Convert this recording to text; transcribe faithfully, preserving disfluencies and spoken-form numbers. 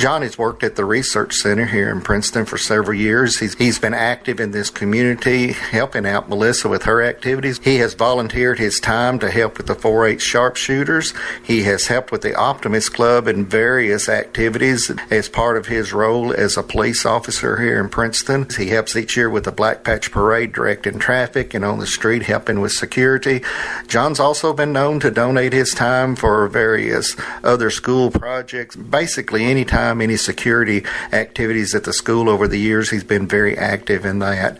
John has worked at the Research Center here in Princeton for several years. He's, he's been active in this community, helping out Melissa with her activities. He has volunteered his time to help with the four H sharpshooters. He has helped with the Optimist Club in various activities as part of his role as a police officer here in Princeton. He helps each year with the Black Patch Parade, directing traffic and on the street helping with security. John's also been known to donate his time for various other school projects. Basically, anytime any security activities at the school over the years, he's been very active in that.